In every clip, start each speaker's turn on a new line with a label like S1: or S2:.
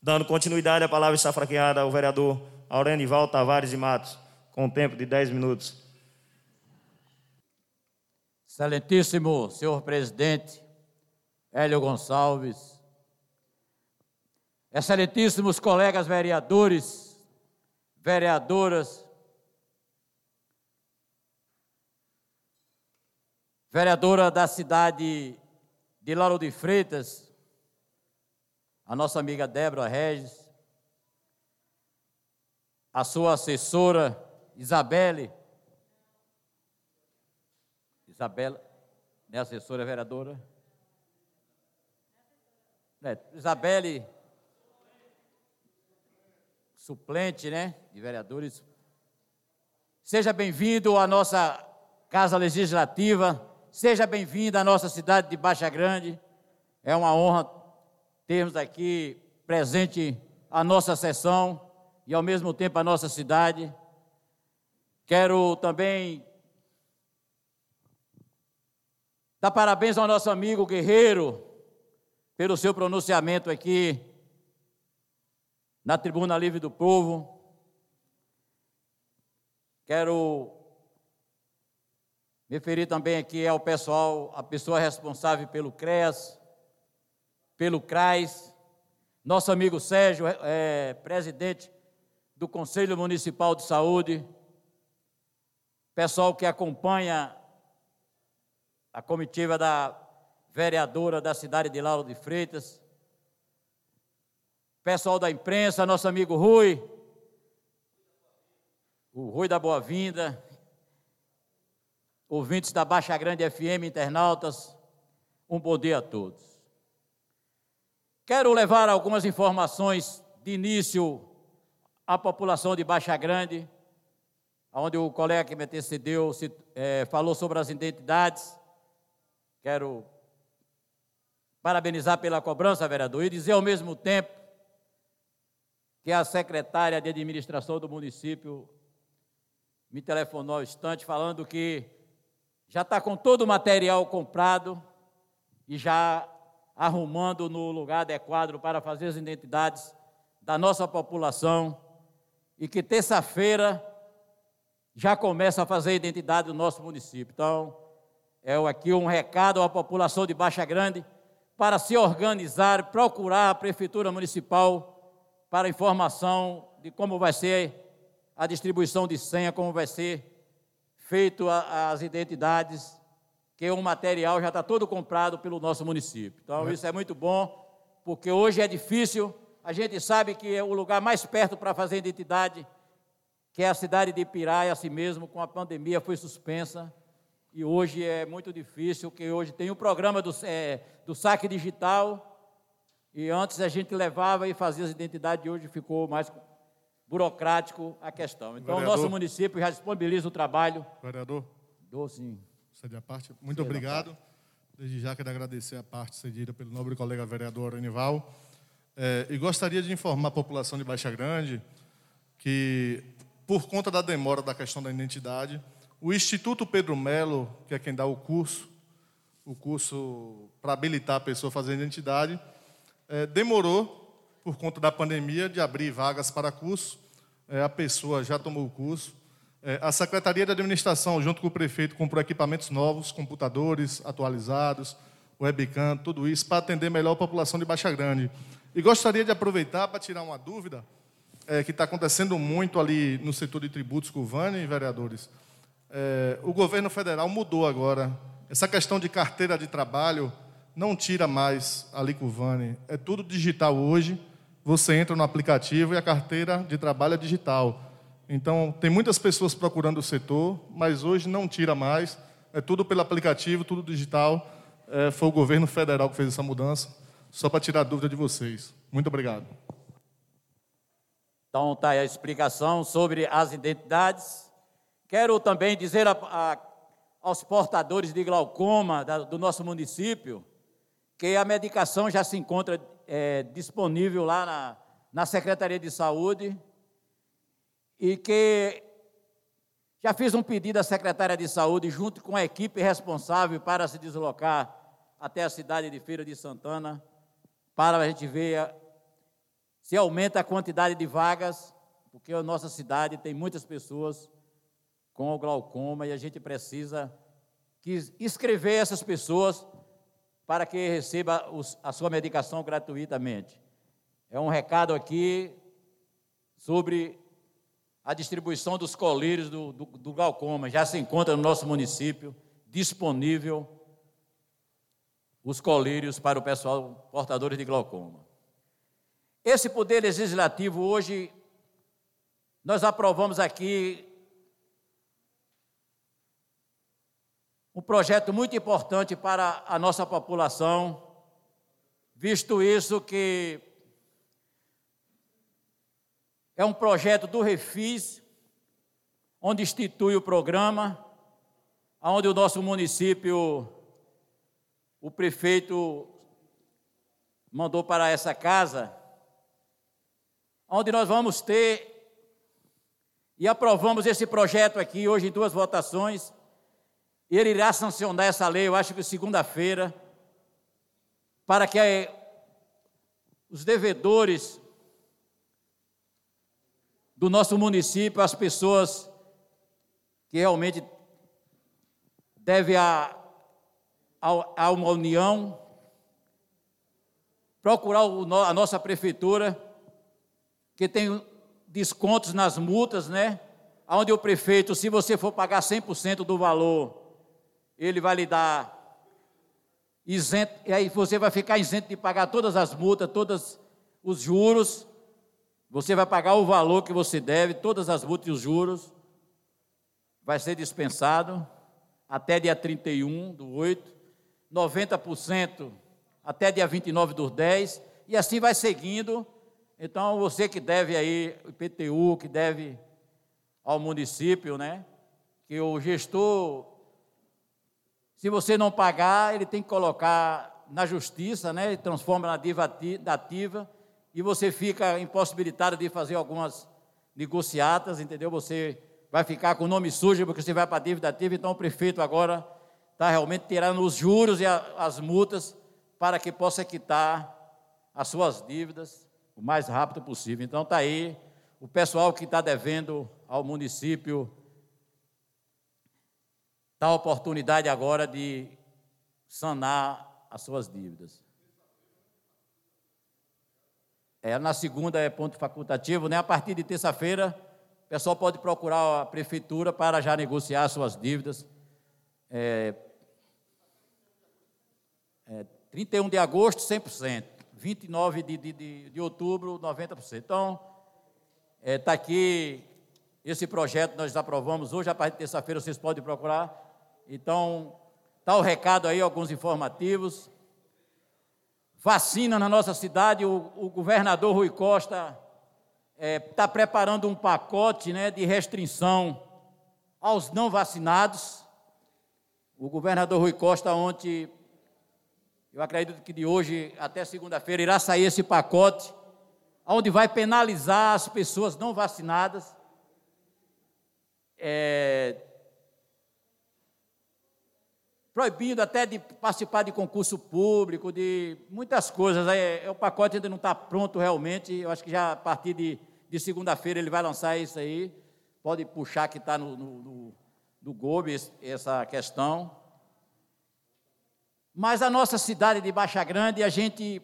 S1: Dando continuidade, a palavra está franqueada ao vereador Aurenival Tavares de Matos, com um tempo de 10 minutos.
S2: Excelentíssimo senhor presidente Hélio Gonçalves, excelentíssimos colegas vereadores, vereadoras, vereadora da cidade de Lauro de Freitas, a nossa amiga Débora Regis, a sua assessora Isabela, né, assessora vereadora? Isabelle, suplente, né, de vereadores. Seja bem-vindo à nossa Casa Legislativa, seja bem-vindo à nossa cidade de Baixa Grande. É uma honra termos aqui presente a nossa sessão e, ao mesmo tempo, a nossa cidade. Quero também dar parabéns ao nosso amigo Guerreiro pelo seu pronunciamento aqui na Tribuna Livre do Povo. Quero me referir também aqui ao pessoal, a pessoa responsável pelo CREAS, pelo CRAS, nosso amigo Sérgio, presidente do Conselho Municipal de Saúde, pessoal que acompanha a comitiva da vereadora da cidade de Lauro de Freitas, pessoal da imprensa, nosso amigo Rui, o Rui da Boa Vinda, ouvintes da Baixa Grande FM, internautas, um bom dia a todos. Quero levar algumas informações de início à população de Baixa Grande, onde o colega que me antecedeu falou sobre as identidades. Quero parabenizar pela cobrança, vereador, e dizer ao mesmo tempo que a secretária de administração do município me telefonou ao instante falando que já está com todo o material comprado e já arrumando no lugar adequado para fazer as identidades da nossa população e que terça-feira já começa a fazer a identidade do nosso município. Então, aqui um recado à população de Baixa Grande para se organizar, procurar a Prefeitura Municipal para informação de como vai ser a distribuição de senha, como vai ser feito as identidades, que o material já está todo comprado pelo nosso município. Então, isso é muito bom, porque hoje é difícil, a gente sabe que é o lugar mais perto para fazer identidade, que é a cidade de Piraia, assim mesmo, com a pandemia foi suspensa, e hoje é muito difícil, porque hoje tem o programa do saque digital, e antes a gente levava e fazia as identidades, e hoje ficou mais burocrático a questão. Então, o nosso município já disponibiliza o trabalho.
S3: Vereador?
S2: Dou sim.
S3: Cede a parte. Muito obrigado. Desde já quero agradecer a parte cedida pelo nobre colega vereador Aurenival. E gostaria de informar a população de Baixa Grande que, por conta da demora da questão da identidade, o Instituto Pedro Melo, que é quem dá o curso para habilitar a pessoa a fazer a identidade, demorou, por conta da pandemia, de abrir vagas para curso. A pessoa já tomou o curso. A Secretaria de Administração, junto com o prefeito, comprou equipamentos novos, computadores atualizados, webcam, tudo isso, para atender melhor a população de Baixa Grande. E gostaria de aproveitar para tirar uma dúvida, que está acontecendo muito ali no setor de tributos com o Vânia, vereadores. O governo federal mudou agora. Essa questão de carteira de trabalho não tira mais ali com o Vânia. É tudo digital hoje. Você entra no aplicativo e a carteira de trabalho é digital. Então, tem muitas pessoas procurando o setor, mas hoje não tira mais. É tudo pelo aplicativo, tudo digital. Foi o governo federal que fez essa mudança. Só para tirar a dúvida de vocês. Muito obrigado.
S2: Então, está aí a explicação sobre as identidades. Quero também dizer aos portadores de glaucoma do nosso município que a medicação já se encontra disponível lá na Secretaria de Saúde e que já fiz um pedido à Secretaria de Saúde, junto com a equipe responsável, para se deslocar até a cidade de Feira de Santana, para a gente ver se aumenta a quantidade de vagas, porque a nossa cidade tem muitas pessoas com o glaucoma e a gente precisa inscrever essas pessoas para que receba a sua medicação gratuitamente. É um recado aqui sobre a distribuição dos colírios do glaucoma. Já se encontra no nosso município disponível os colírios para o pessoal portadores de glaucoma. Esse poder legislativo hoje, nós aprovamos aqui um projeto muito importante para a nossa população, visto isso que é um projeto do Refis, onde institui o programa, onde o nosso município, o prefeito mandou para essa casa, onde nós vamos ter, e aprovamos esse projeto aqui hoje em 2 votações, e ele irá sancionar essa lei, eu acho que segunda-feira, para que os devedores do nosso município, as pessoas que realmente devem a uma união, procurar a nossa prefeitura, que tem descontos nas multas, né? Onde o prefeito, se você for pagar 100% do valor, ele vai lhe dar isento, e aí você vai ficar isento de pagar todas as multas, todos os juros, você vai pagar o valor que você deve, todas as multas e os juros, vai ser dispensado até dia 31/8, 90% até dia 29/10, e assim vai seguindo. Então, você que deve aí, o IPTU, que deve ao município, né? Que o gestor, se você não pagar, ele tem que colocar na justiça, né? Ele transforma na dívida ativa e você fica impossibilitado de fazer algumas negociatas, entendeu? Você vai ficar com o nome sujo porque você vai para a dívida ativa. Então, o prefeito agora está realmente tirando os juros e as multas para que possa quitar as suas dívidas o mais rápido possível. Então, está aí o pessoal que está devendo ao município, dá a oportunidade agora de sanar as suas dívidas. Na segunda é ponto facultativo, né? A partir de terça-feira, o pessoal pode procurar a prefeitura para já negociar as suas dívidas. 31 de agosto, 100%. 29 de outubro, 90%. Então, está aqui esse projeto, nós aprovamos hoje, a partir de terça-feira vocês podem procurar. Então, está o recado aí, alguns informativos. Vacina na nossa cidade, o governador Rui Costa está preparando um pacote, né, de restrição aos não vacinados. O governador Rui Costa ontem, eu acredito que de hoje até segunda-feira irá sair esse pacote, onde vai penalizar as pessoas não vacinadas, proibindo até de participar de concurso público, de muitas coisas. O pacote ainda não está pronto realmente, eu acho que já a partir de segunda-feira ele vai lançar isso aí, pode puxar que está no GOB essa questão. Mas a nossa cidade de Baixa Grande, a gente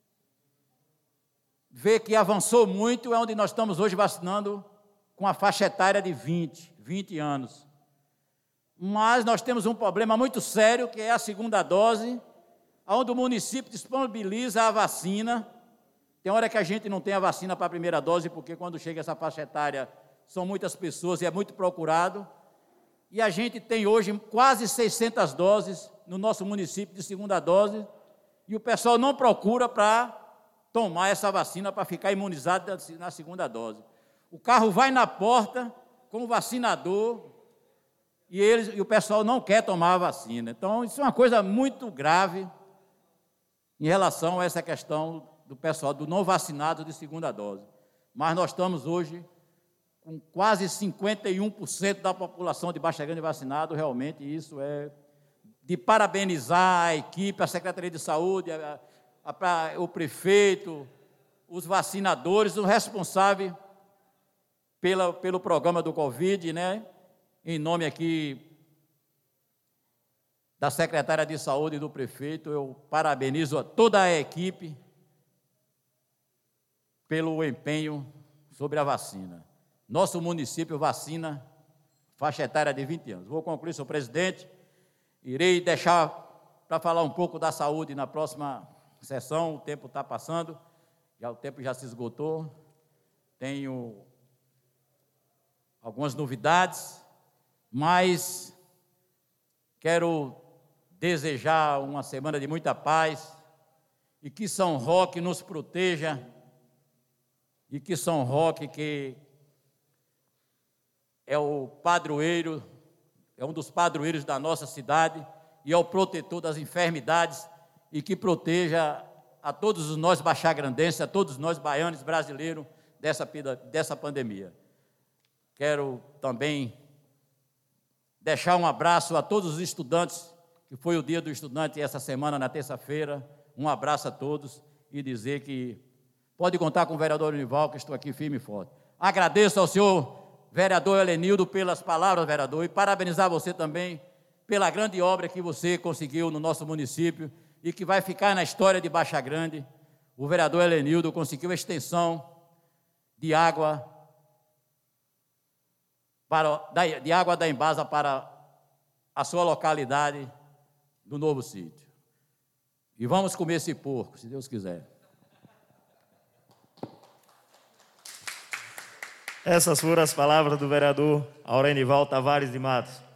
S2: vê que avançou muito, é onde nós estamos hoje vacinando com a faixa etária de 20 anos. Mas nós temos um problema muito sério, que é a segunda dose, onde o município disponibiliza a vacina. Tem hora que a gente não tem a vacina para a primeira dose, porque quando chega essa faixa etária, são muitas pessoas e é muito procurado. E a gente tem hoje quase 600 doses no nosso município de segunda dose, e o pessoal não procura para tomar essa vacina para ficar imunizado na segunda dose. O carro vai na porta com o vacinador e o pessoal não quer tomar a vacina. Então, isso é uma coisa muito grave em relação a essa questão do pessoal, do não vacinado de segunda dose. Mas nós estamos hoje com quase 51% da população de Baixa Grande vacinado, realmente isso é de parabenizar a equipe, a Secretaria de Saúde, o prefeito, os vacinadores, os responsáveis pelo programa do Covid, né? Em nome aqui da secretária de Saúde e do prefeito, eu parabenizo a toda a equipe pelo empenho sobre a vacina. Nosso município vacina faixa etária de 20 anos. Vou concluir, senhor presidente. Irei deixar para falar um pouco da saúde na próxima sessão. O tempo está passando, o tempo já se esgotou. Tenho algumas novidades, mas quero desejar uma semana de muita paz e que São Roque nos proteja e que São Roque, que é o padroeiro, é um dos padroeiros da nossa cidade e é o protetor das enfermidades e que proteja a todos nós baixagrandenses, a todos nós baianos brasileiros dessa pandemia. Quero também deixar um abraço a todos os estudantes, que foi o dia do estudante essa semana, na terça-feira. Um abraço a todos e dizer que pode contar com o vereador Unival, que estou aqui firme e forte. Agradeço ao senhor vereador Helenildo pelas palavras, vereador, e parabenizar você também pela grande obra que você conseguiu no nosso município e que vai ficar na história de Baixa Grande. O vereador Helenildo conseguiu a extensão de água da Embasa para a sua localidade do novo sítio. E vamos comer esse porco, se Deus quiser.
S1: Essas foram as palavras do vereador Aurenival Tavares de Matos.